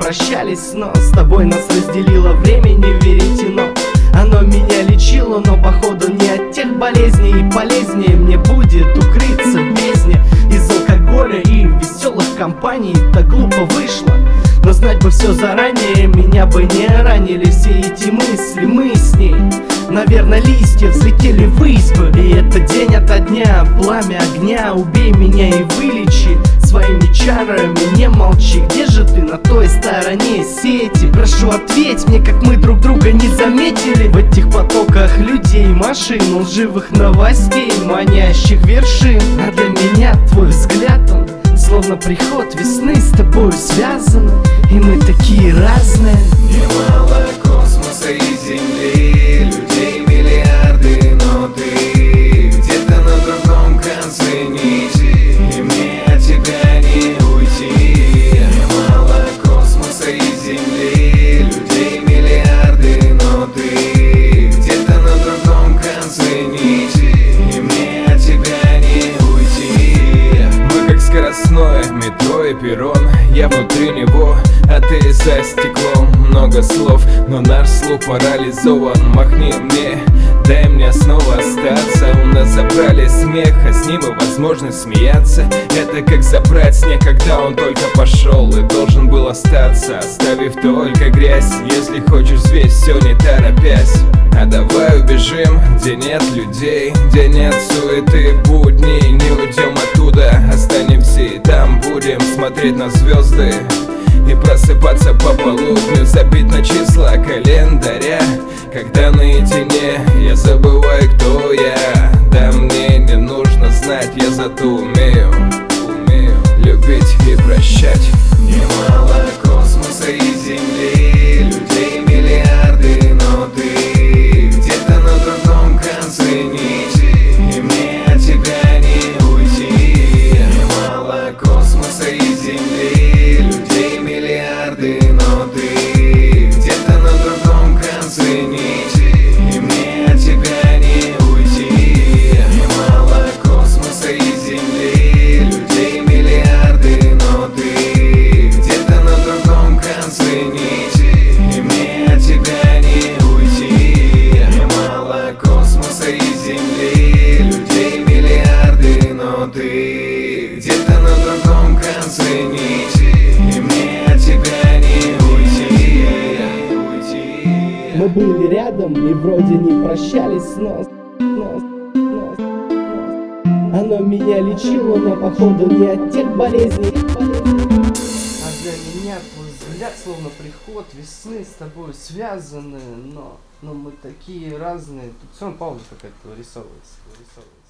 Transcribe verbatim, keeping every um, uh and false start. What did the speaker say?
прощались, но с тобой нас разделило время, не веретено. Оно меня лечило, но походу не от тех болезней. И полезнее мне будет укрыться в бездне из алкоголя и веселых компаний. Так глупо вышло, но знать бы все заранее, меня бы не ранили все эти мысли. Мы с ней, наверное, листья взлетели в избы. И это день ото дня, пламя огня. Убей меня и вылечи своими чарами, не молчи. Где же ты на той стороне сети? Прошу, ответь мне, как мы друг друга не заметили в этих потоках людей, машин, лживых новостей, манящих вершин. А для меня твой взгляд, он словно приход весны, с тобой связаны, и мы такие разные. Немало космоса и земли, людей миллиарды, но ты где-то на другом конце нити, и мне от тебя не уйти. Немало космоса и земли, людей миллиарды, но ты где-то на другом конце нити, и мне от тебя не уйти. Мы как скоростное метро и перрон, я внутри него, а ты за стеклом. Много слов, но наш слух парализован. Махни мне, дай мне снова остаться. У нас забрали смех, а с ним и возможность смеяться. Это как забрать снег, когда он только пошел и должен был остаться, оставив только грязь. Если хочешь взвесь все не торопясь. А давай убежим, где нет людей, где нет суеты будней. Не уйдем оттуда, останемся и там будем смотреть на звезды и просыпаться по полудню, забить на числа календаря. Когда наедине я забываю, кто я. Да мне не нужно знать, я зато умею, умею любить и прощать. Немало космоса и земли, людей миллиарды, но ты где-то на другом конце нити, и мне от тебя не уйти. Немало космоса и земли, людей миллиарды, но ты где-то на другом конце нити, и мне от тебя не уйти. Немало космоса и земли, людей миллиарды, но ты где-то на другом конце нити, и мне от тебя не уйти. Немало космоса и земли, людей миллиарды, но ты где-то на другом конце нити, и мне от тебя не уйти. Мы были рядом и вроде не прощались, но, но, но, но оно меня лечило, но походу не от тех болезней. А для меня твой взгляд словно приход весны, с тобой связаны, но, но мы такие разные. Тут все равно пауза какая-то вырисовывается, вырисовывается.